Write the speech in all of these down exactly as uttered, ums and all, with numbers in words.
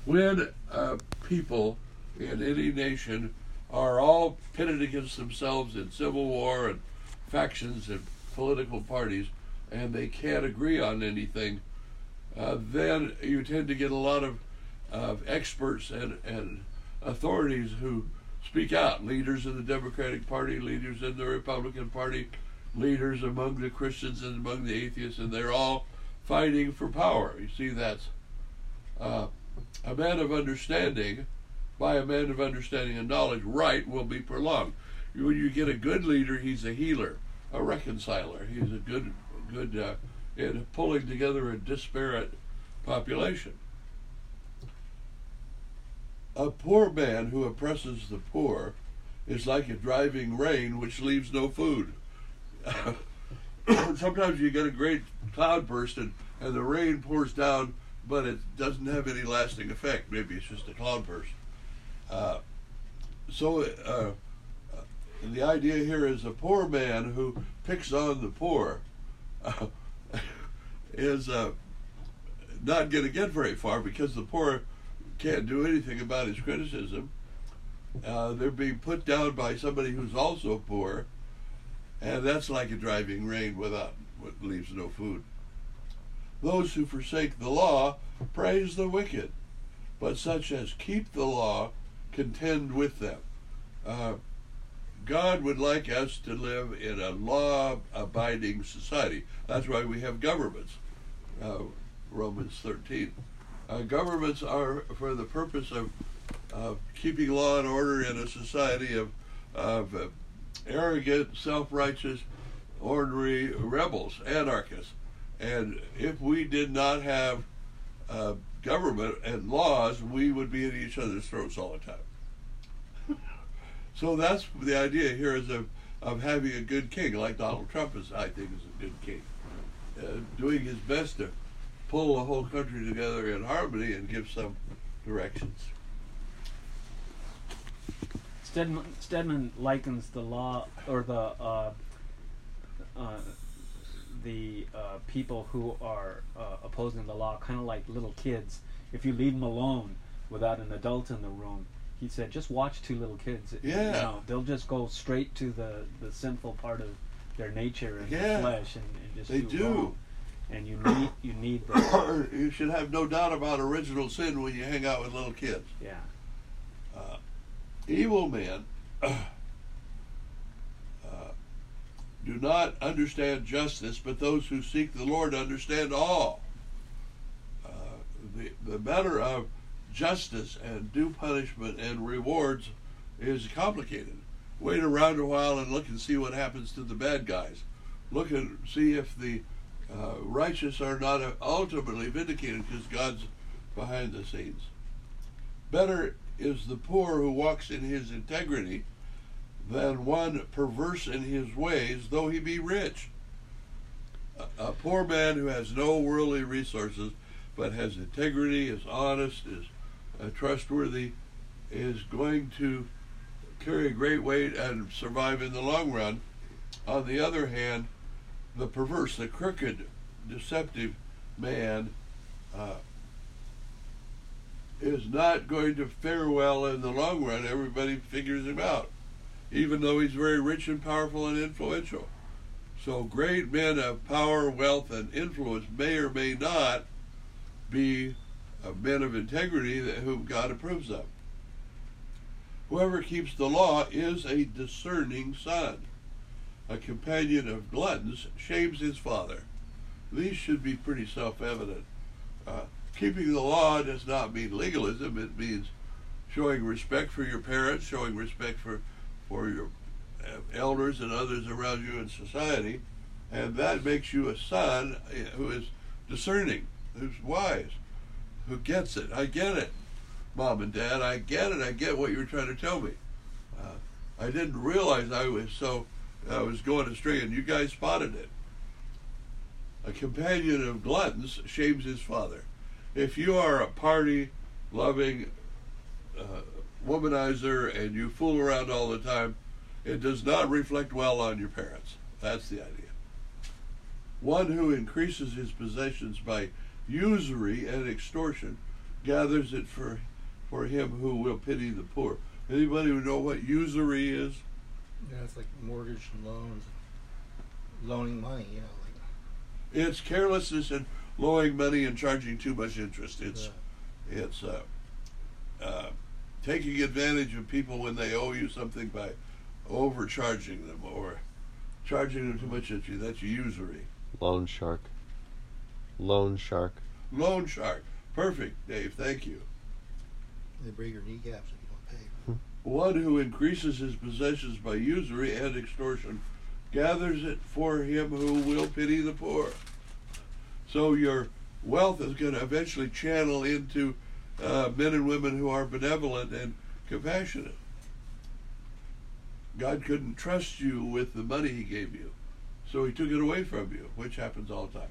When uh, people in any nation are all pitted against themselves in civil war and factions and political parties, and they can't agree on anything, uh, then you tend to get a lot of, of experts and, and authorities who speak out. Leaders in the Democratic Party, leaders in the Republican Party, leaders among the Christians and among the atheists, and they're all fighting for power. You see, that's uh, a man of understanding, by a man of understanding and knowledge, right will be prolonged. When you get a good leader, he's a healer, a reconciler. He's a good, good uh, in pulling together a disparate population. A poor man who oppresses the poor is like a driving rain which leaves no food. Sometimes you get a great cloudburst and, and the rain pours down, but it doesn't have any lasting effect. Maybe it's just a cloudburst. Uh, so uh, the idea here is a poor man who picks on the poor uh, is uh, not going to get very far, because the poor can't do anything about his criticism. Uh, they're being put down by somebody who's also poor, and that's like a driving rain without what leaves no food. Those who forsake the law praise the wicked, but such as keep the law contend with them. Uh, God would like us to live in a law-abiding society. That's why we have governments, uh, Romans thirteen. Uh, governments are for the purpose of, of keeping law and order in a society of, of uh, arrogant, self-righteous, ornery rebels, anarchists. And if we did not have uh, government and laws, we would be at each other's throats all the time. So that's the idea here, is of, of having a good king, like Donald Trump is, I think, is a good king. Uh, doing his best to pull the whole country together in harmony and give some directions. Stedman, Stedman likens the law, or the uh, uh, the uh, people who are uh, opposing the law, kind of like little kids. If you leave them alone without an adult in the room, he said, just watch two little kids. Yeah. You know, they'll just go straight to the, the sinful part of their nature and yeah. their flesh, and, and just they do. do. Wrong. And you need you need the You should have no doubt about original sin when you hang out with little kids. Yeah. Uh, evil men uh, do not understand justice, but those who seek the Lord understand all. Uh, the, the matter of justice and due punishment and rewards is complicated. Wait around a while and look and see what happens to the bad guys. Look and see if the uh, righteous are not ultimately vindicated, because God's behind the scenes. Better is the poor who walks in his integrity than one perverse in his ways, though he be rich. A, a poor man who has no worldly resources but has integrity, is honest, is uh, trustworthy, is going to carry a great weight and survive in the long run. On the other hand, the perverse, the crooked, deceptive man uh, is not going to fare well in the long run. Everybody figures him out, even though he's very rich and powerful and influential. So great men of power, wealth, and influence may or may not be uh, men of integrity that, whom God approves of. Whoever keeps the law is a discerning son. A companion of gluttons shames his father. These should be pretty self-evident. Uh, keeping the law does not mean legalism. It means showing respect for your parents, showing respect for, for your elders and others around you in society, and that makes you a son who is discerning, who's wise, who gets it. I get it, Mom and Dad. I get it. I get what you're trying to tell me. Uh, I didn't realize I was so I was going astray, and you guys spotted it. A companion of gluttons shames his father. If you are a party-loving uh, womanizer and you fool around all the time, it does not reflect well on your parents. That's the idea. One who increases his possessions by usury and extortion gathers it for for him who will pity the poor. Anybody who know what usury is? Yeah, it's like mortgage and loans, loaning money. You know, like It's carelessness and loaning money and charging too much interest. It's yeah. it's uh, uh, taking advantage of people when they owe you something by overcharging them or charging them too much interest. That's usury. Loan shark. Loan shark. Loan shark. Perfect, Dave. Thank you. They break your kneecaps if you don't pay. One who increases his possessions by usury and extortion gathers it for him who will pity the poor. So your wealth is going to eventually channel into uh, men and women who are benevolent and compassionate. God couldn't trust you with the money he gave you, so he took it away from you, which happens all the time.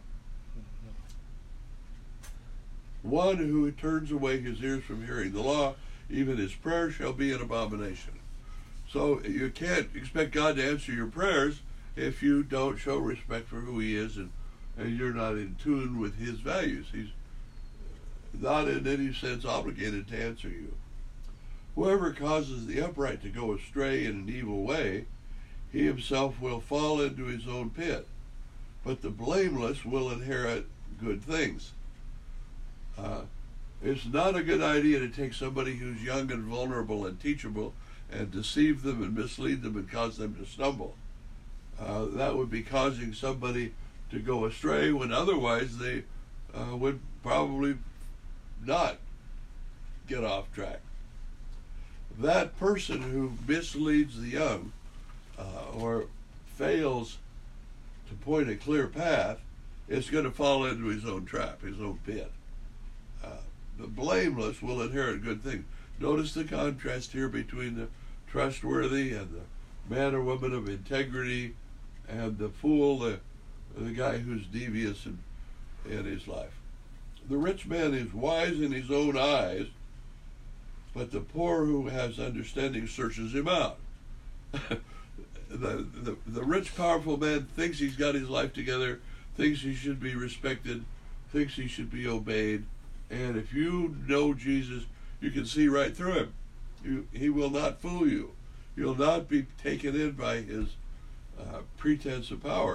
One who turns away his ears from hearing the law, even his prayer shall be an abomination. So you can't expect God to answer your prayers if you don't show respect for who he is and, and you're not in tune with his values. He's not in any sense obligated to answer you. Whoever causes the upright to go astray in an evil way, he himself will fall into his own pit, but the blameless will inherit good things. Uh, it's not a good idea to take somebody who's young and vulnerable and teachable and deceive them and mislead them and cause them to stumble. Uh, that would be causing somebody to go astray when otherwise they uh, would probably not get off track. That person who misleads the young uh, or fails to point a clear path is going to fall into his own trap, his own pit. Uh, the blameless will inherit good things. Notice the contrast here between the trustworthy and the man or woman of integrity and the fool, the, the guy who's devious in, in his life. The rich man is wise in his own eyes, but the poor who has understanding searches him out. the, the, the rich, powerful man thinks he's got his life together, thinks he should be respected, thinks he should be obeyed. And if you know Jesus, you can see right through him. You, he will not fool you. You'll not be taken in by his uh, pretense of power.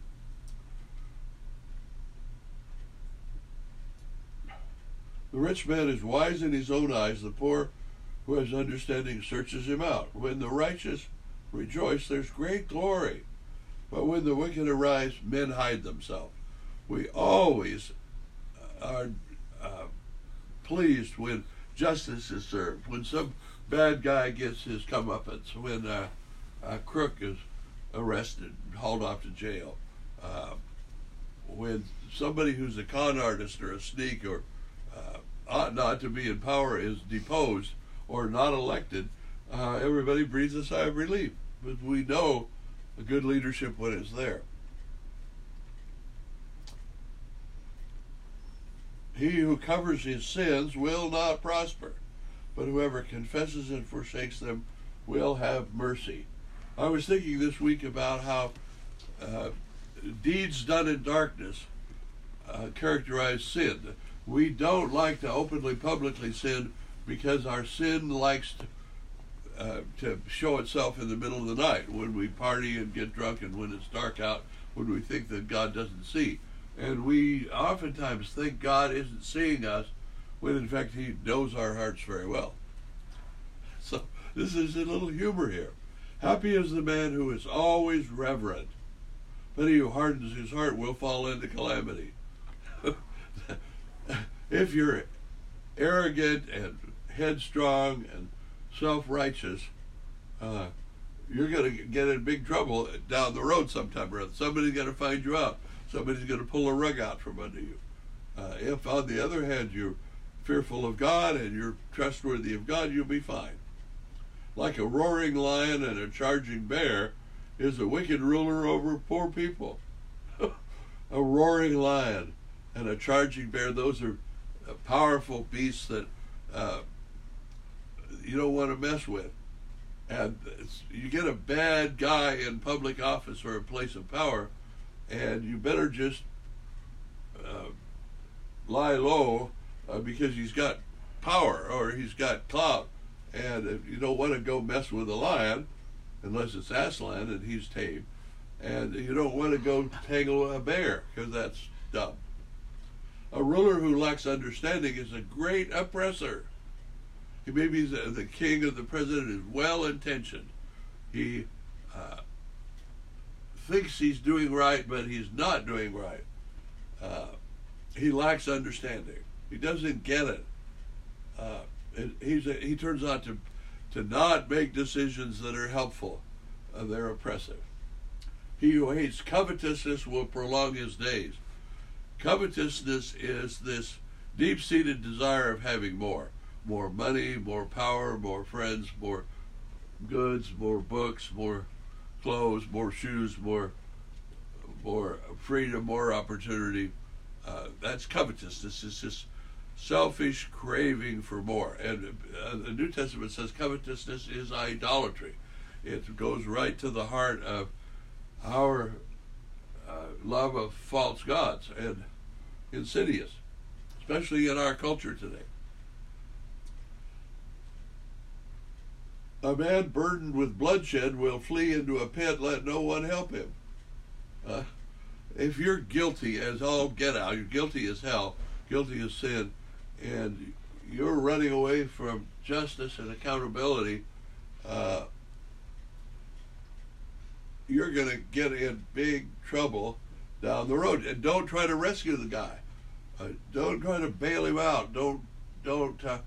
The rich man is wise in his own eyes. The poor who has understanding searches him out. When the righteous rejoice, there's great glory. But when the wicked arise, men hide themselves. We always are uh, pleased when justice is served, when some bad guy gets his comeuppance, when uh, a crook is arrested and hauled off to jail, uh, when somebody who's a con artist or a sneak or uh, ought not to be in power is deposed or not elected, uh, everybody breathes a sigh of relief. But we know a good leadership when it's there. He who covers his sins will not prosper, but whoever confesses and forsakes them will have mercy. I was thinking this week about how uh, deeds done in darkness uh, characterize sin. We don't like to openly, publicly sin because our sin likes to, uh, to show itself in the middle of the night when we party and get drunk and when it's dark out, when we think that God doesn't see. And we oftentimes think God isn't seeing us when in fact he knows our hearts very well. So this is a little humor here. Happy is the man who is always reverent, but he who hardens his heart will fall into calamity. If you're arrogant and headstrong and self-righteous, uh, you're going to get in big trouble down the road sometime or other. Somebody's going to find you out. Somebody's going to pull a rug out from under you. Uh, if, on the other hand, you're fearful of God and you're trustworthy of God, you'll be fine. Like a roaring lion and a charging bear is a wicked ruler over poor people. A roaring lion and a charging bear, those are powerful beasts that uh, you don't want to mess with. And you get a bad guy in public office or a place of power, and you better just uh, lie low uh, because he's got power or he's got clout, and if you don't want to go mess with a lion unless it's Aslan and he's tame, and you don't want to go tangle a bear because that's dumb. A ruler who lacks understanding is a great oppressor. He maybe the, the king or the president is well-intentioned. He uh, thinks he's doing right, but he's not doing right. Uh, he lacks understanding. He doesn't get it. Uh, it he's a, he turns out to to not make decisions that are helpful. Uh, they're oppressive. He who hates covetousness will prolong his days. Covetousness is this deep-seated desire of having more. More money, more power, more friends, more goods, more books, more clothes, more shoes, more more freedom, more opportunity. Uh, that's covetousness. It's just selfish craving for more. And uh, the New Testament says covetousness is idolatry. It goes right to the heart of our uh, love of false gods and insidious, especially in our culture today. A man burdened with bloodshed will flee into a pit, let no one help him. Uh, if you're guilty as all get out, you're guilty as hell, guilty as sin, and you're running away from justice and accountability, uh, you're going to get in big trouble down the road. And don't try to rescue the guy. Uh, don't try to bail him out. Don't don't uh,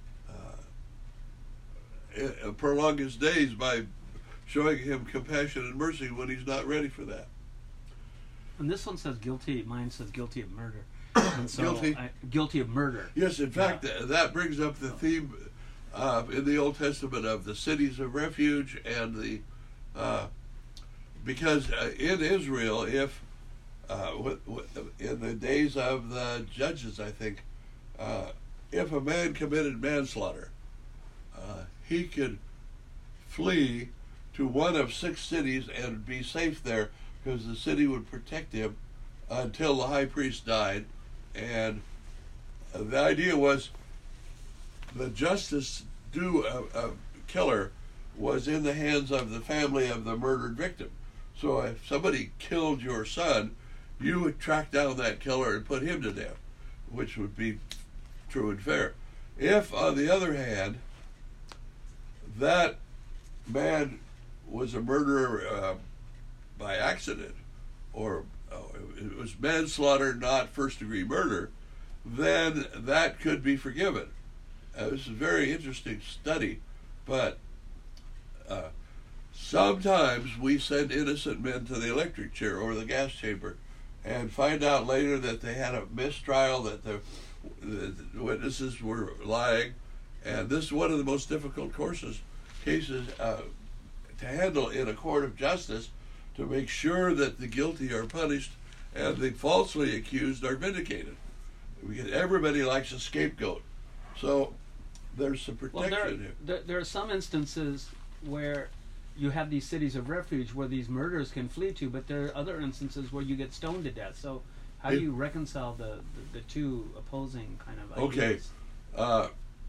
uh, prolong his days by showing him compassion and mercy when he's not ready for that. And this one says guilty. Mine says guilty of murder. And so Guilty? I, guilty of murder. Yes, in fact, Yeah. th- that brings up the theme uh, in the Old Testament of the cities of refuge and the uh, because uh, in Israel, if uh, w- w- in the days of the judges, I think, uh, if a man committed manslaughter, uh, he could flee to one of six cities and be safe there because the city would protect him until the high priest died. And uh, the idea was the justice due a, a killer was in the hands of the family of the murdered victim. So if somebody killed your son, you would track down that killer and put him to death, which would be true and fair. If, on the other hand, that man was a murderer uh, by accident, or oh, it was manslaughter, not first-degree murder, then that could be forgiven. Uh, this is a very interesting study, but uh, sometimes we send innocent men to the electric chair or the gas chamber and find out later that they had a mistrial, that the, the witnesses were lying, and this is one of the most difficult courses, cases uh, to handle in a court of justice, to make sure that the guilty are punished and the falsely accused are vindicated. Because everybody likes a scapegoat. So there's some protection Well, there, here. there, there are some instances where you have these cities of refuge where these murderers can flee to, but there are other instances where you get stoned to death. So how do It- you reconcile the, the, the two opposing kind of Okay. ideas? Uh,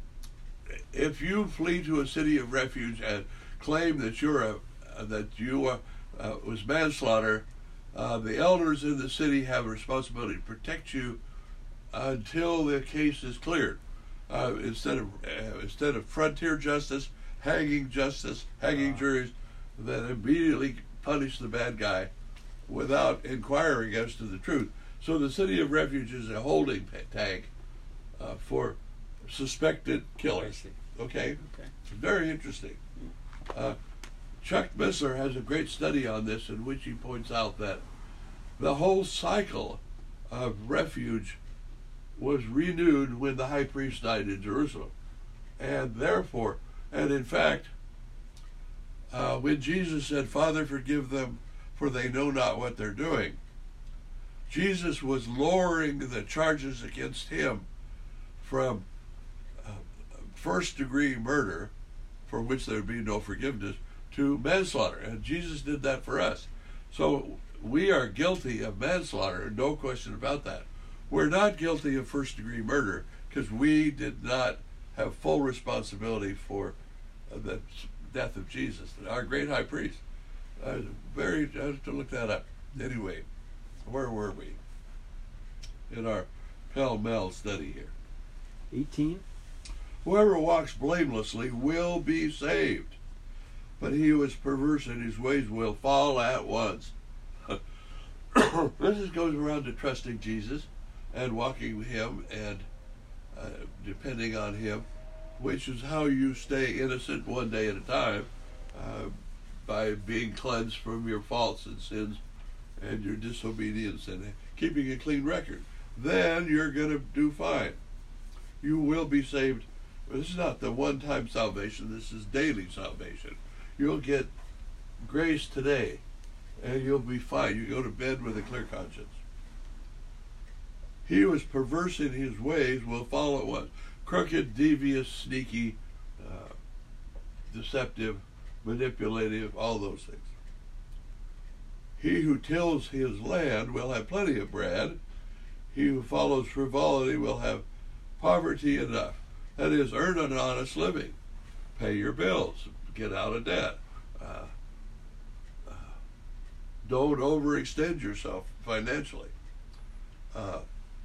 if you flee to a city of refuge and claim that you're a uh, that you uh, uh, was manslaughter, uh, the elders in the city have a responsibility to protect you until the case is cleared. Uh, instead of uh, instead of frontier justice, hanging justice, hanging Ah. juries, that immediately punish the bad guy without inquiring as to the truth. So the city of refuge is a holding pa- tank uh, for suspected I killers. see. Okay, Okay. very interesting. Uh, Chuck Missler has a great study on this in which he points out that the whole cycle of refuge was renewed when the high priest died in Jerusalem. And therefore, and in fact, uh, when Jesus said, "Father, forgive them, for they know not what they're doing," Jesus was lowering the charges against him from uh, first-degree murder, for which there would be no forgiveness, to manslaughter. And Jesus did that for us. So we are guilty of manslaughter, no question about that. We're not guilty of first-degree murder because we did not have full responsibility for uh, the death of Jesus, our great high priest. Uh, very, I have to look that up. Anyway, where were we in our pell-mell study here? eighteen. Whoever walks blamelessly will be saved, but he who is perverse in his ways will fall at once. This goes around to trusting Jesus and walking with him and uh, depending on him, which is how you stay innocent one day at a time, uh, by being cleansed from your faults and sins and your disobedience and keeping a clean record. Then you're going to do fine. You will be saved. This is not the one-time salvation. This is daily salvation. You'll get grace today, and you'll be fine. You go to bed with a clear conscience. He who is perverse in his ways will fall at once. Crooked, devious, sneaky, uh, deceptive, manipulative, all those things. He who tills his land will have plenty of bread. He who follows frivolity will have poverty enough. That is, earn an honest living. Pay your bills. Get out of debt. Uh, uh, don't overextend yourself financially. Uh,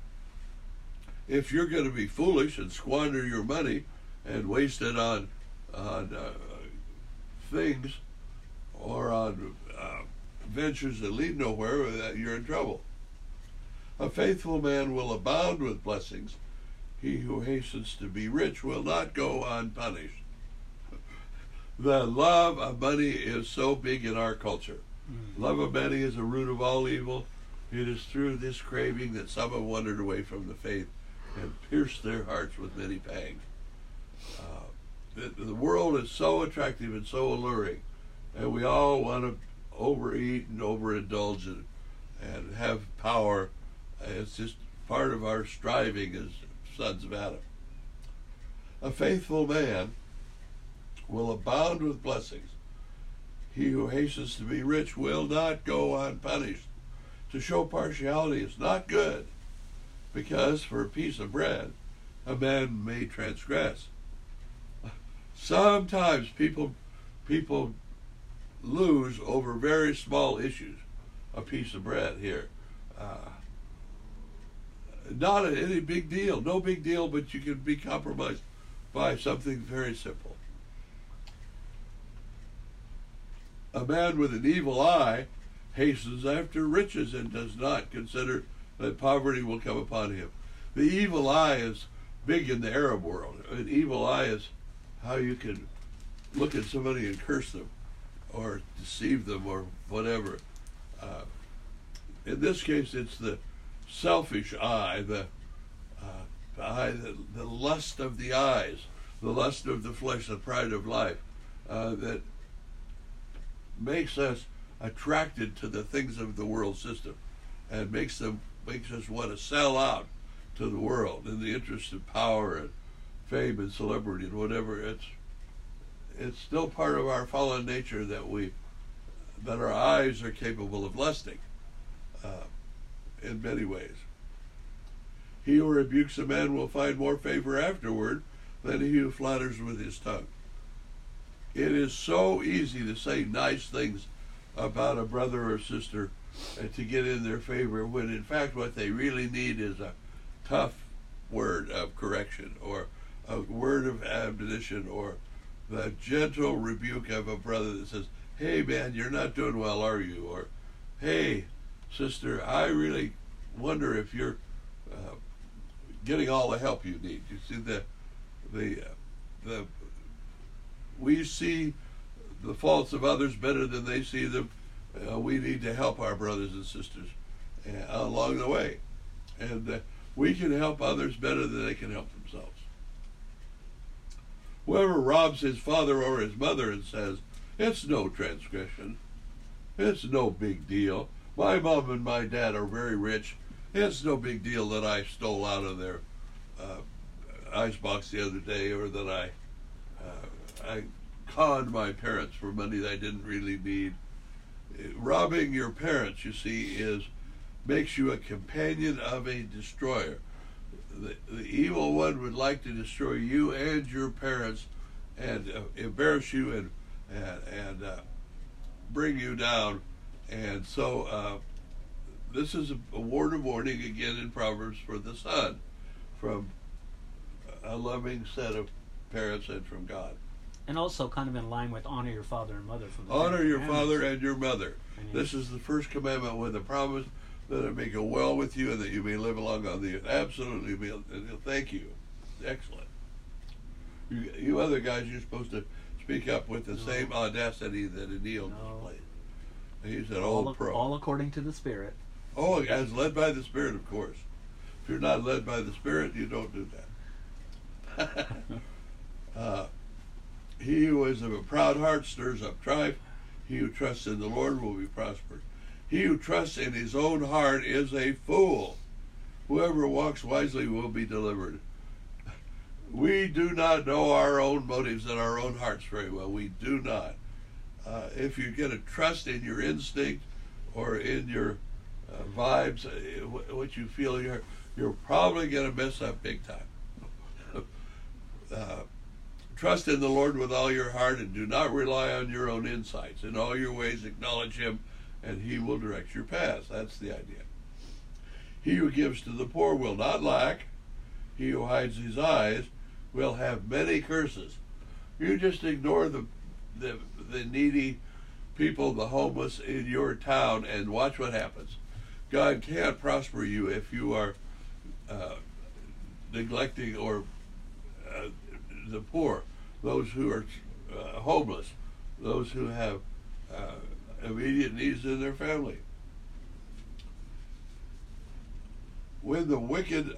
if you're going to be foolish and squander your money and waste it on, on uh, things or on uh, ventures that lead nowhere, that you're in trouble. A faithful man will abound with blessings. He who hastens to be rich will not go unpunished. The love of money is so big in our culture. Mm-hmm. Love of money is a root of all evil. It is through this craving that some have wandered away from the faith and pierced their hearts with many pangs. Uh, the, the world is so attractive and so alluring, and we all want to overeat and overindulge and, and have power. It's just part of our striving as sons of Adam. A faithful man will abound with blessings. He who hastens to be rich will not go unpunished. To show partiality is not good, because for a piece of bread a man may transgress. Sometimes people people lose over very small issues. A piece of bread here. Uh, not any big deal, no big deal, but you can be compromised by something very simple. A man with an evil eye hastens after riches and does not consider that poverty will come upon him. The evil eye is big in the Arab world. An evil eye is how you can look at somebody and curse them or deceive them or whatever. Uh, in this case, it's the selfish eye, the uh, eye, the, the lust of the eyes, the lust of the flesh, the pride of life, uh, that makes us attracted to the things of the world system, and makes them makes us want to sell out to the world in the interest of power and fame and celebrity and whatever. It's it's still part of our fallen nature that we that our eyes are capable of lusting uh, in many ways. He who rebukes a man will find more favor afterward than he who flatters with his tongue. It is so easy to say nice things about a brother or sister and to get in their favor, when in fact what they really need is a tough word of correction, or a word of admonition, or the gentle rebuke of a brother that says, "Hey man, you're not doing well, are you?" Or, "Hey sister, I really wonder if you're uh, getting all the help you need." You see, the the uh, the we see the faults of others better than they see them. Uh, we need to help our brothers and sisters uh, along the way, and uh, we can help others better than they can help themselves. Whoever robs his father or his mother and says, "It's no transgression, it's no big deal, my mom and my dad are very rich, it's no big deal that I stole out of their uh, icebox the other day, or that I uh, I conned my parents for money that I didn't really need." Robbing your parents, you see, is makes you a companion of a destroyer. the, the evil one would like to destroy you and your parents, and uh, embarrass you and and, and uh, bring you down. And so uh, this is a, a word of warning again in Proverbs for the son, from a loving set of parents and from God. And also kind of in line with honor your father and mother. From the Honor Ten your Commandments. father and your mother. And This is the first commandment with a promise that it may go well with you and that you may live along on the earth. Absolutely. Be- Thank you. Excellent. You, you other guys, you're supposed to speak up with the No. same audacity that Anil No. displayed. He's an all, old pro. all according to the Spirit. Oh, as led by the Spirit, of course. If you're not led by the Spirit, you don't do that. uh, he who is of a proud heart stirs up strife. He who trusts in the Lord will be prospered. He who trusts in his own heart is a fool. Whoever walks wisely will be delivered. We do not know our own motives and our own hearts very well. We do not. Uh, if you get a trust in your instinct or in your uh, vibes, uh, what you feel, you're, you're probably going to mess up big time. uh, trust in the Lord with all your heart and do not rely on your own insights. In all your ways acknowledge him and he will direct your paths. That's the idea. He who gives to the poor will not lack. He who hides his eyes will have many curses. You just ignore the the, the needy people, the homeless in your town, and watch what happens. God can't prosper you if you are uh, neglecting or uh, the poor, those who are uh, homeless, those who have uh, immediate needs in their family. When the wicked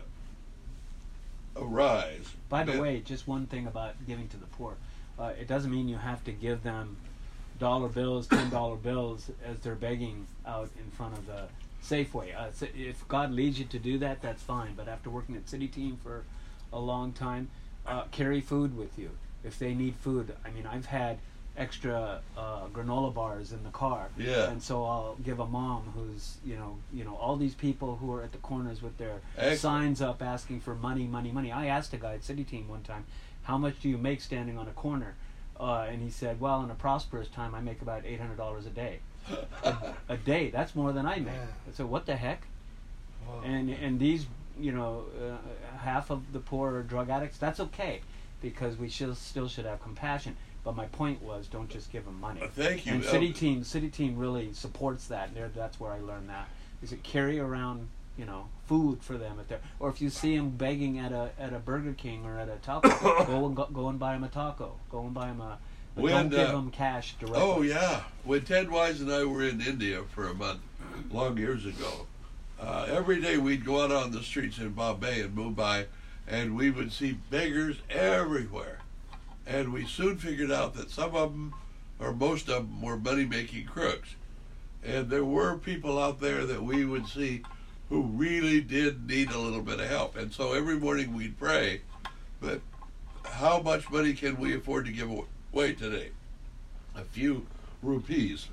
arise. By the men- way, just one thing about giving to the poor. Uh, it doesn't mean you have to give them dollar bills, ten dollar bills as they're begging out in front of the Safeway. Uh, so if God leads you to do that, that's fine. But after working at City Team for a long time, uh, carry food with you. If they need food, I mean, I've had extra uh, granola bars in the car, Yeah. and so I'll give a mom who's, you know, you know, all these people who are at the corners with their Excellent. signs up asking for money, money, money. I asked a guy at City Team one time, how much do you make standing on a corner? Uh, and he said, well, in a prosperous time, I make about eight hundred dollars a day. a, a day, that's more than I make. Yeah. I said, what the heck? Wow. And and these, you know, uh, half of the poor are drug addicts. That's okay, because we should, still should have compassion. But my point was, don't just give them money. Uh, thank you. And Uh, City Team, City Team really supports that. And there- that's where I learned that. Is it carry around, you know, food for them at their, or if you see them begging at a at a Burger King or at a taco, go and go, go and buy them a taco. Go and buy them a. But When, don't give uh, them cash directly. Oh, yeah. When Ted Wise and I were in India for a month, long years ago, uh, every day we'd go out on the streets in Bombay and Mumbai, and we would see beggars everywhere. And we soon figured out that some of them, or most of them, were money-making crooks. And there were people out there that we would see who really did need a little bit of help. And so every morning we'd pray, but how much money can we afford to give away today? A few rupees,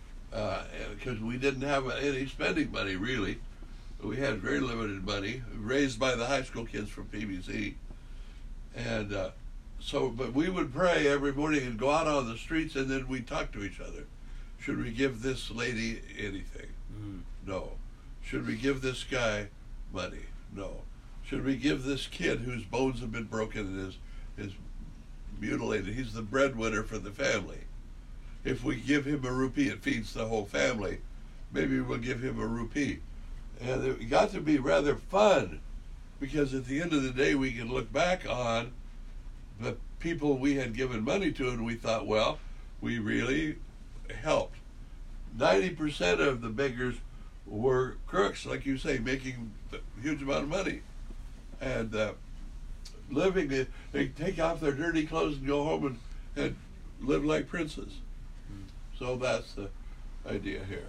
because uh, we didn't have any spending money, really. We had very limited money, raised by the high school kids from P B C. And uh, so, but we would pray every morning and go out on the streets, and then we'd talk to each other. Should we give this lady anything? Mm. No. Should we give this guy money? No. Should we give this kid whose bones have been broken and is, is mutilated? He's the breadwinner for the family. If we give him a rupee, it feeds the whole family. Maybe we'll give him a rupee. And it got to be rather fun, because at the end of the day we can look back on the people we had given money to, and we thought, well, we really helped. ninety percent of the beggars were crooks, like you say, making a huge amount of money. And uh, living, uh, they take off their dirty clothes and go home and, and live like princes. Mm. So that's the idea here.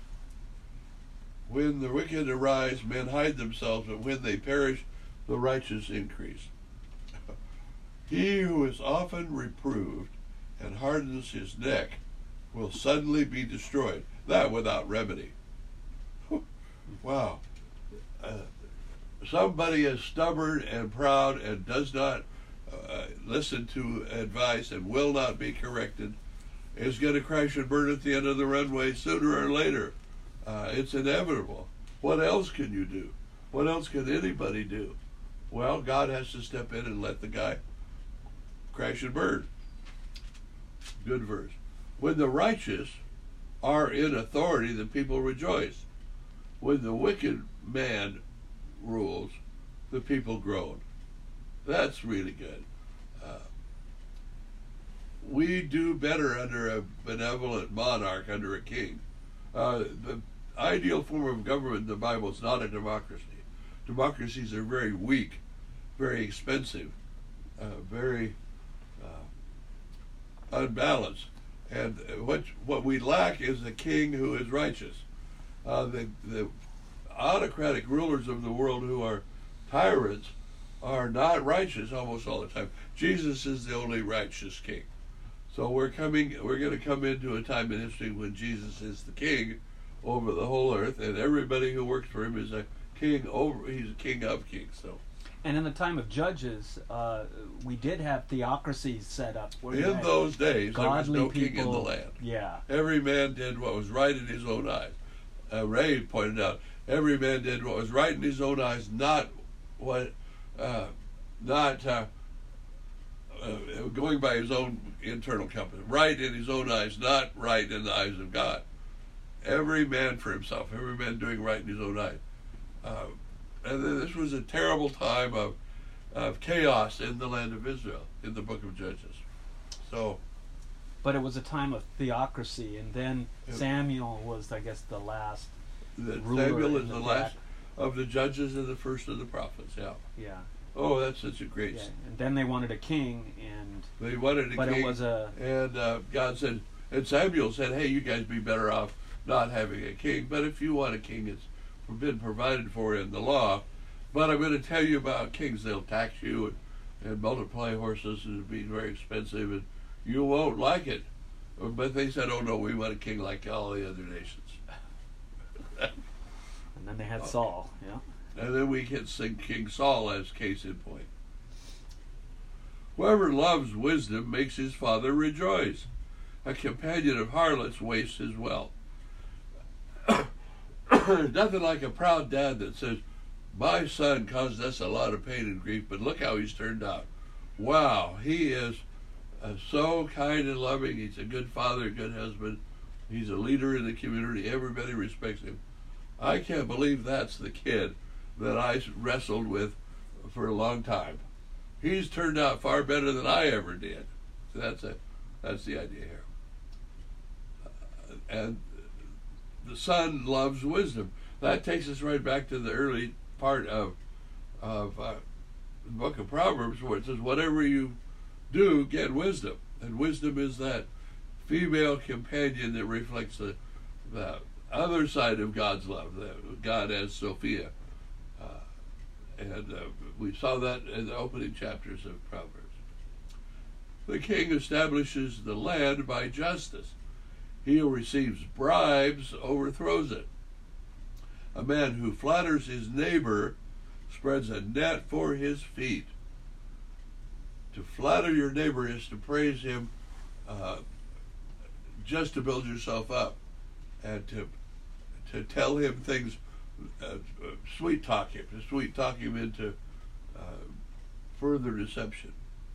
When the wicked arise, men hide themselves, but when they perish, the righteous increase. He who is often reproved and hardens his neck will suddenly be destroyed. That without remedy. Wow. Uh, somebody is stubborn and proud and does not uh, listen to advice and will not be corrected is going to crash and burn at the end of the runway sooner or later. Uh, it's inevitable. What else can you do? What else can anybody do? Well, God has to step in and let the guy crash and burn. Good verse. When the righteous are in authority, the people rejoice. When the wicked man rules, the people groan. That's really good. Uh, we do better under a benevolent monarch, under a king. Uh, the ideal form of government in the Bible is not a democracy. Democracies are very weak, very expensive, uh, very uh, unbalanced. And what what we lack is a king who is righteous. Uh, the the autocratic rulers of the world who are tyrants are not righteous almost all the time. Jesus is the only righteous king. So we're coming we're going to come into a time in history when Jesus is the king over the whole earth, and everybody who works for him is a king over. He's a king of kings. So. And in the time of Judges, uh, we did have theocracies set up. Where you In had those days, there was godly no king in people- the land. Yeah. Every man did what was right in his own eyes. Uh, Ray pointed out, every man did what was right in his own eyes, not what, uh, not uh, uh, going by his own internal compass. Right in his own eyes, not right in the eyes of God. Every man for himself. Every man doing right in his own eyes. Uh, and then this was a terrible time of, of chaos in the land of Israel in the book of Judges. So, But it was a time of theocracy, and then Yeah. Samuel was, I guess, the last the, ruler Samuel in is the the last back. of the judges and the first of the prophets. Yeah. Yeah. Oh, that's such a great. Yeah. And then they wanted a king, and They wanted a but king, it was a and uh, God said, and Samuel said, "Hey, you guys be better off not having a king. But if you want a king, it's been provided for in the law. But I'm going to tell you about kings. They'll tax you and, and multiply horses, and it'll be very expensive, and you won't like it." But they said, "Oh no, we want a king like all the other nations." and then they had Saul. Yeah. And then we can sing King Saul as case in point. Whoever loves wisdom makes his father rejoice. A companion of harlots wastes his wealth. Nothing like a proud dad that says, "My son caused us a lot of pain and grief, but look how he's turned out. Wow, he is uh, so kind and loving. He's a good father, a good husband. He's a leader in the community. Everybody respects him. I can't believe that's the kid that I wrestled with for a long time. He's turned out far better than I ever did." So that's a, that's the idea here. Uh, and the son loves wisdom. That takes us right back to the early part of of uh, the book of Proverbs, where it says, "Whatever you do, get wisdom." And wisdom is that female companion that reflects the the other side of God's love, the, God as Sophia. Uh, and uh, we saw that in the opening chapters of Proverbs. The king establishes the land by justice. He who receives bribes overthrows it. A man who flatters his neighbor spreads a net for his feet. To flatter your neighbor is to praise him uh, just to build yourself up, and to to tell him things, uh, sweet talk him, to sweet talk him into uh, further deception.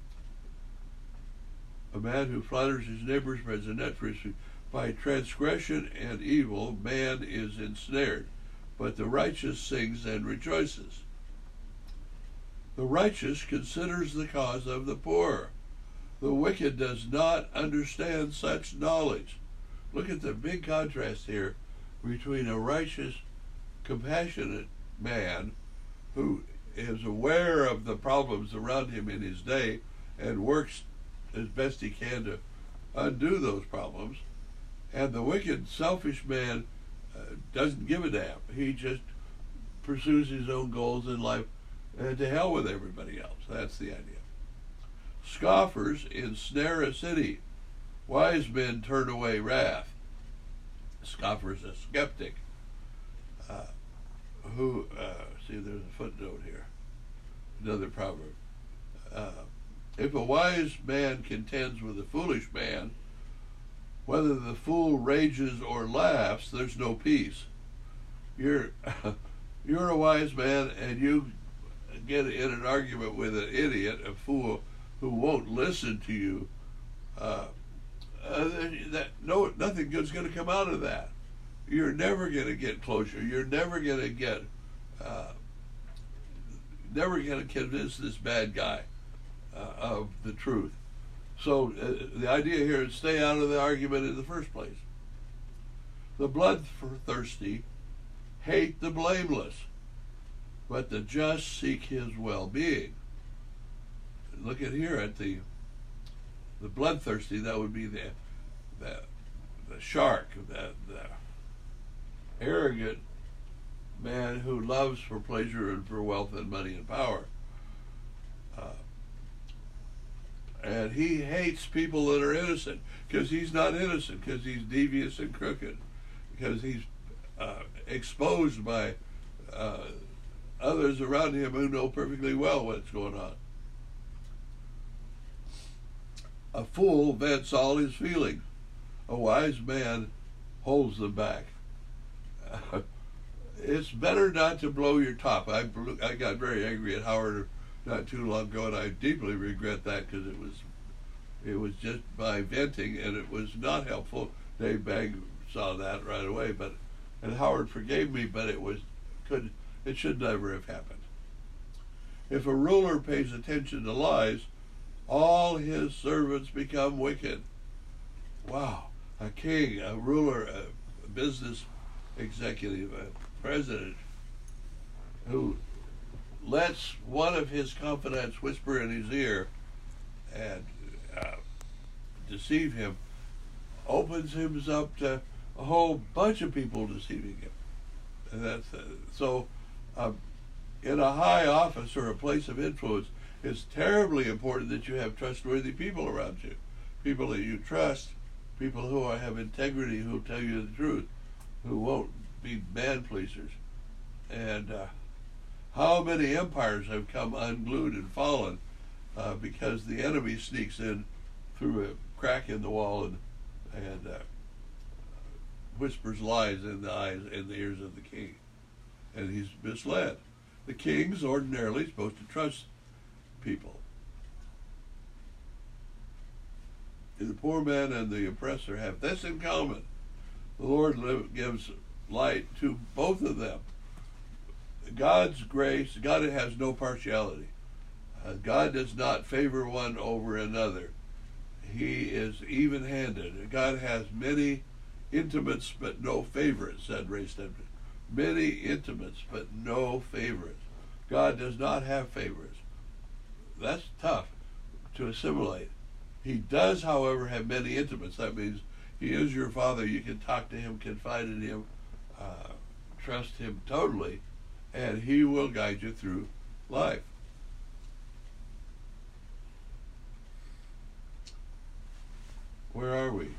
A man who flatters his neighbor spreads a net for his feet. By transgression and evil, man is ensnared, but the righteous sings and rejoices. The righteous considers the cause of the poor. The wicked does not understand such knowledge. Look at the big contrast here between a righteous, compassionate man who is aware of the problems around him in his day and works as best he can to undo those problems, and the wicked, selfish man uh, doesn't give a damn. He just pursues his own goals in life, and to hell with everybody else. That's the idea. Scoffers ensnare a city. Wise men turn away wrath. Scoffer is a skeptic. Uh, who, uh, see, there's a footnote here, another proverb. Uh, if a wise man contends with a foolish man, whether the fool rages or laughs, there's no peace. You're, you're a wise man, and you get in an argument with an idiot, a fool, who won't listen to you. Uh, uh, that no, nothing good's going to come out of that. You're never going to get closure. You're never going to get, uh, never going to convince this bad guy uh, of the truth. So uh, the idea here is stay out of the argument in the first place. The bloodthirsty hate the blameless, but the just seek his well-being. Look at here at the the bloodthirsty. That would be the the, the shark, the, the arrogant man who loves for pleasure and for wealth and money and power. Uh, and he hates people that are innocent because he's not innocent, because he's devious and crooked, because he's uh, exposed by uh, others around him who know perfectly well what's going on. A fool vents all his feelings. A wise man holds them back. Uh, it's better not to blow your top. I blew, I got very angry at Howard not too long ago, and I deeply regret that because it was it was just by venting, and it was not helpful. Dave Bagg saw that right away, but and Howard forgave me, but it was could it should never have happened. If a ruler pays attention to lies, all his servants become wicked. Wow, a king, a ruler, a business executive, a president who lets one of his confidants whisper in his ear and uh, deceive him, opens him up to a whole bunch of people deceiving him. And that's uh, so uh, in a high office or a place of influence, it's terribly important that you have trustworthy people around you, people that you trust, people who are, have integrity, who tell you the truth, who won't be man pleasers. And uh, how many empires have come unglued and fallen uh, because the enemy sneaks in through a crack in the wall and and uh, whispers lies in the eyes and the ears of the king, and he's misled. The king's ordinarily supposed to trust people. The poor man and the oppressor have this in common: the Lord live, gives light to both of them. God's grace, God has no partiality. Uh, God does not favor one over another. He is even-handed. God has many intimates but no favorites, said Ray Stedman. Many intimates but no favorites. God does not have favorites. That's tough to assimilate. He does, however, have many intimates. That means he is your father. You can talk to him, confide in him, uh, trust him totally, and he will guide you through life. Where are we?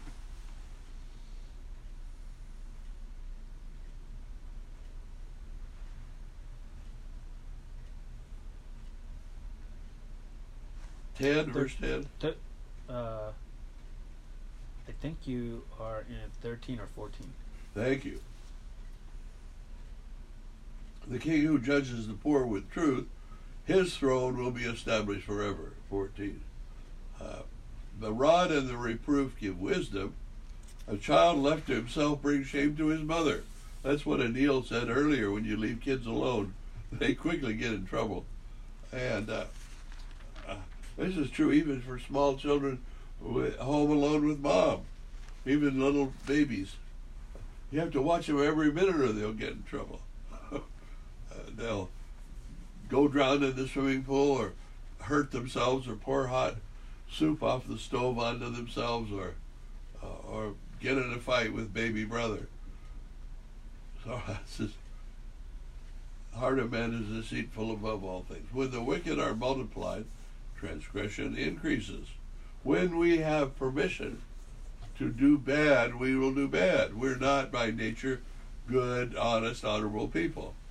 ten, verse ten? Th- uh, I think you are in thirteen or fourteen. Thank you. The king who judges the poor with truth, his throne will be established forever. fourteen. Uh, the rod and the reproof give wisdom. A child left to himself brings shame to his mother. That's what Anil said earlier. When you leave kids alone, they quickly get in trouble. And uh, uh, this is true even for small children with, home alone with mom, even little babies. You have to watch them every minute or they'll get in trouble. uh, they'll go drown in the swimming pool or hurt themselves or pour hot soup off the stove onto themselves or uh, or get in a fight with baby brother. So that's just, heart of man is deceitful above all things. When the wicked are multiplied, transgression increases. When we have permission to do bad, we will do bad. We're not by nature good, honest, honorable people.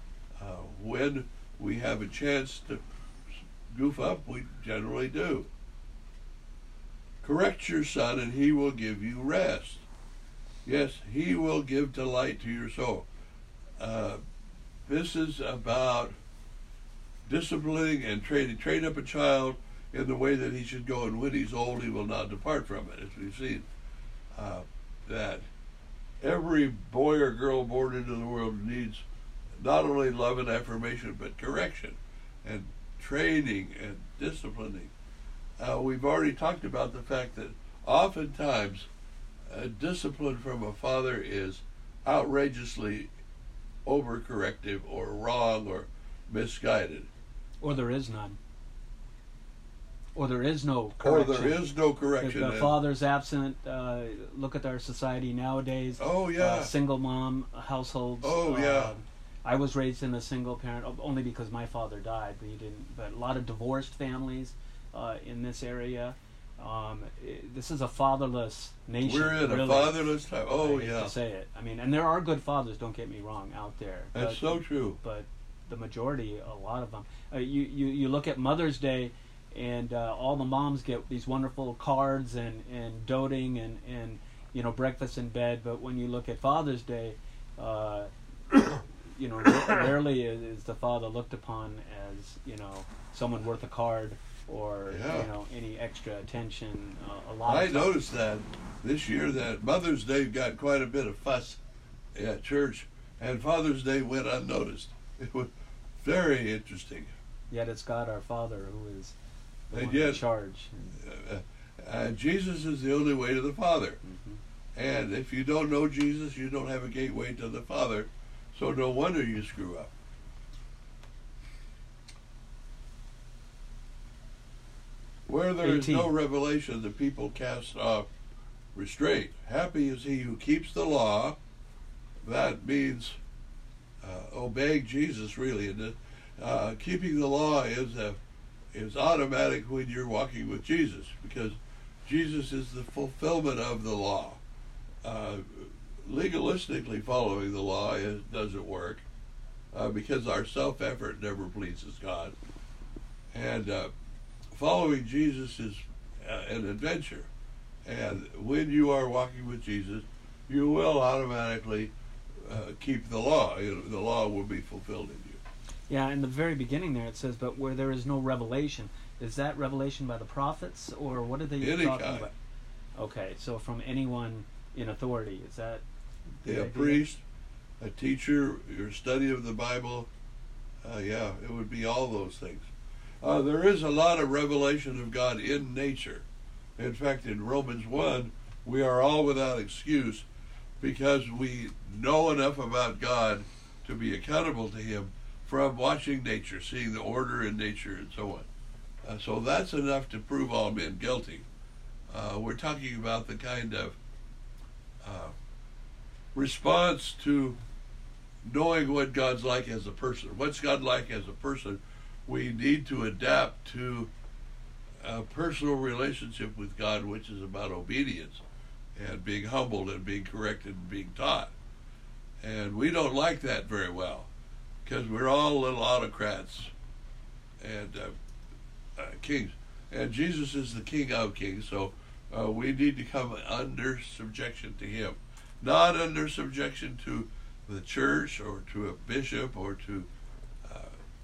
Uh, when we have a chance to goof up, we generally do. Correct your son, and he will give you rest. Yes, he will give delight to your soul. Uh, this is about disciplining and training. Train up a child in the way that he should go, and when he's old, he will not depart from it, as we've seen. Uh, that every boy or girl born into the world needs not only love and affirmation, but correction and training and disciplining. Uh, we've already talked about the fact that oftentimes a discipline from a father is outrageously overcorrective or wrong or misguided. Or there is none. Or there is no correction. Or there is no correction. If the father's absent, uh, look at our society nowadays. Oh, yeah. Uh, single mom households. Oh, uh, yeah. I was raised in a single parent, only because my father died, but he didn't. But a lot of divorced families uh, in this area. Um, it, this is a fatherless nation. We're in really. a fatherless time. Oh, I hate yeah. to say it. I mean, and there are good fathers. Don't get me wrong, out there. That's but, so true. But the majority, a lot of them. Uh, you, you you look at Mother's Day, and uh, all the moms get these wonderful cards and, and doting and, and you know breakfast in bed. But when you look at Father's Day, uh, you know rarely is, is the father looked upon as you know someone worth a card or Yeah. you know any extra attention. Uh, a lot. I of times. noticed that this year that Mother's Day got quite a bit of fuss at church, and Father's Day went unnoticed. It was very interesting. Yet it's God our Father who is the And one yet- in charge. Uh, uh, Jesus is the only way to the Father. Mhm. And if you don't know Jesus, you don't have a gateway to the Father. So no wonder you screw up. Where there is eighteen. no revelation, the people cast off restraint. Happy is he who keeps the law. That means uh, obeying Jesus, really. And it? Uh, keeping the law is a, is automatic when you're walking with Jesus, because Jesus is the fulfillment of the law. Uh, legalistically following the law is, doesn't work uh, because our self-effort never pleases God. And uh, following Jesus is uh, an adventure. And when you are walking with Jesus, you will automatically uh, keep the law. You know, the law will be fulfilled in you. Yeah, in the very beginning there it says, but where there is no revelation. Is that revelation by the prophets, or what are they Any talking kind. about? Okay, so from anyone in authority, is that the Yeah, a idea? priest, a teacher, your study of the Bible, uh, yeah, it would be all those things. Uh, there is a lot of revelation of God in nature. In fact, in Romans one, we are all without excuse because we know enough about God to be accountable to Him from watching nature, seeing the order in nature and so on. Uh, so that's enough to prove all men guilty. Uh, we're talking about the kind of uh, response to knowing what God's like as a person. What's God like as a person? We need to adapt to a personal relationship with God, which is about obedience and being humbled and being corrected and being taught. And we don't like that very well because we're all little autocrats and uh, uh, kings. And Jesus is the King of kings, so uh, we need to come under subjection to Him. Not under subjection to the church or to a bishop or to uh,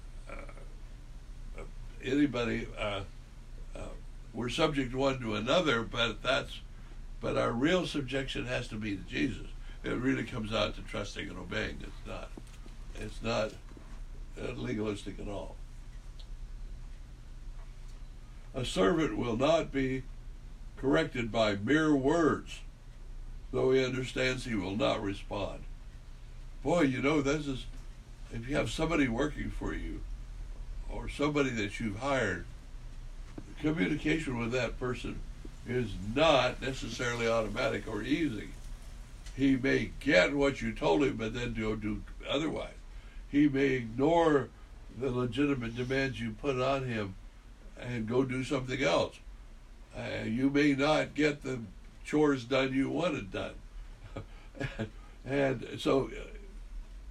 uh, anybody. Uh, uh, we're subject one to another, but that's but our real subjection has to be to Jesus. It really comes out to trusting and obeying. It's not. It's not uh, legalistic at all. A servant will not be corrected by mere words. Though he understands, he will not respond. Boy, you know, this is, if you have somebody working for you or somebody that you've hired, communication with that person is not necessarily automatic or easy. He may get what you told him, but then go do otherwise. He may ignore the legitimate demands you put on him and go do something else. Uh, you may not get the chores done you wanted done. And so uh,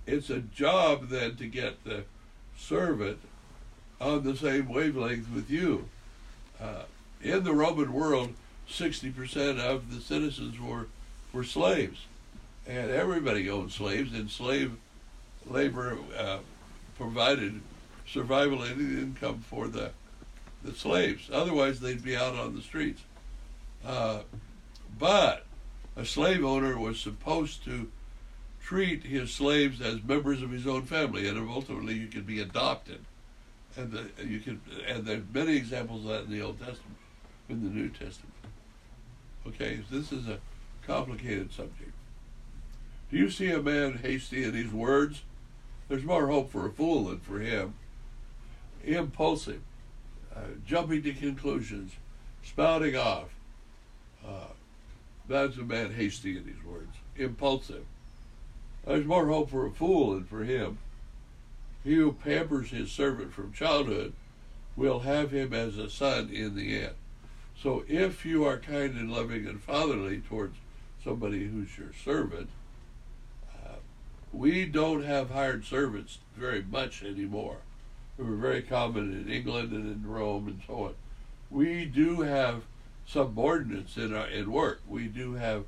it's a job then to get the servant on the same wavelength with you. Uh, in the Roman world, sixty percent of the citizens were, were slaves. And everybody owned slaves, and slave labor uh, provided survival and income for the, the slaves. Otherwise, they'd be out on the streets. Uh, but a slave owner was supposed to treat his slaves as members of his own family, and ultimately you could be adopted. And the, you could, and there are many examples of that in the Old Testament, in the New Testament. Okay, this is a complicated subject. Do you see a man hasty in his words? There's more hope for a fool than for him. Impulsive, uh, jumping to conclusions, spouting off. Uh, that's a man hasty in his words. Impulsive. There's more hope for a fool than for him. He who pampers his servant from childhood will have him as a son in the end. So if you are kind and loving and fatherly towards somebody who's your servant, uh, we don't have hired servants very much anymore. They were very common in England and in Rome and so on. We do have subordinates in our in work. We do have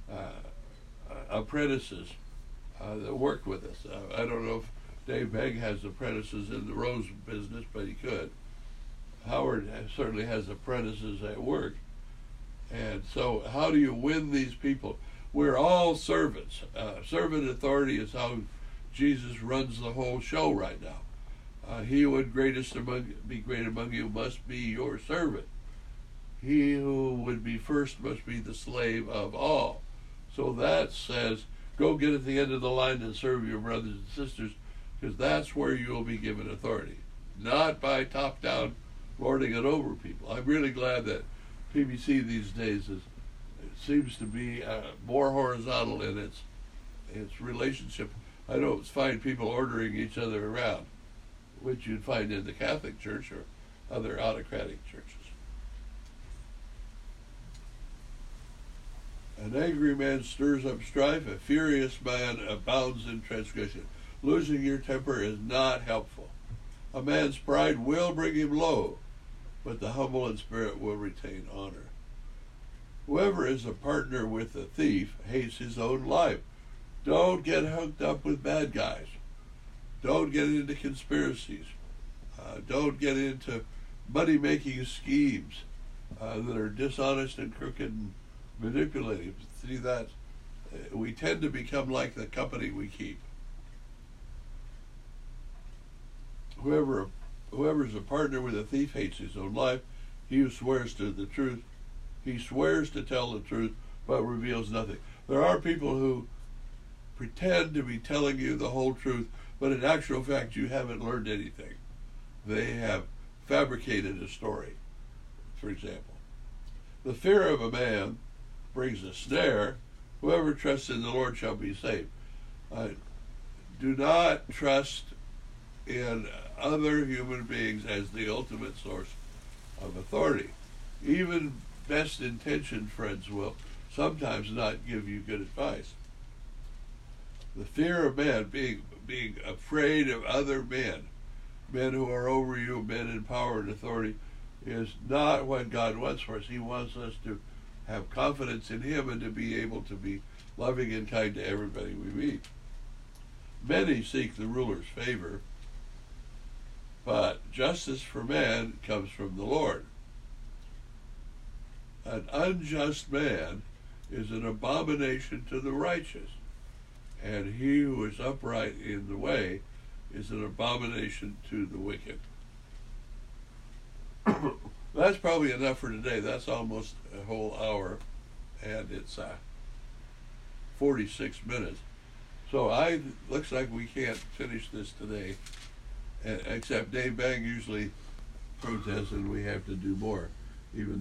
uh, apprentices uh, that work with us. Uh, I don't know if Dave Begg has apprentices in the rose business, but he could. Howard has, certainly has apprentices at work. And so how do you win these people? We're all servants. Uh, servant authority is how Jesus runs the whole show right now. Uh, he who would greatest among, be great among you must be your servant. He who would be first must be the slave of all. So that says, go get at the end of the line and serve your brothers and sisters, because that's where you'll be given authority. Not by top-down lording it over people. I'm really glad that P B C these days is, it seems to be uh, more horizontal in its its relationship. I don't find people ordering each other around, which you'd find in the Catholic Church or other autocratic churches. An angry man stirs up strife, a furious man abounds in transgression. Losing your temper is not helpful. A man's pride will bring him low, but the humble in spirit will retain honor. Whoever is a partner with a thief hates his own life. Don't get hooked up with bad guys. Don't get into conspiracies. Uh, don't get into money-making schemes uh, that are dishonest and crooked and manipulative. See that? Uh, we tend to become like the company we keep. Whoever whoever's a partner with a thief hates his own life. He who swears to the truth, he swears to tell the truth, but reveals nothing. There are people who pretend to be telling you the whole truth, but in actual fact you haven't learned anything. They have fabricated a story, for example. The fear of a man brings a snare. Whoever trusts in the Lord shall be saved. Uh, do not trust in other human beings as the ultimate source of authority. Even best intentioned friends will sometimes not give you good advice. The fear of man, being being afraid of other men, men who are over you, men in power and authority, is not what God wants for us. He wants us to have confidence in Him and to be able to be loving and kind to everybody we meet. Many seek the ruler's favor, but justice for man comes from the Lord. An unjust man is an abomination to the righteous, and he who is upright in the way is an abomination to the wicked. That's probably enough for today. That's almost a whole hour, and it's uh, forty-six minutes. So I looks like we can't finish this today, except Dave Bang usually protests and we have to do more, even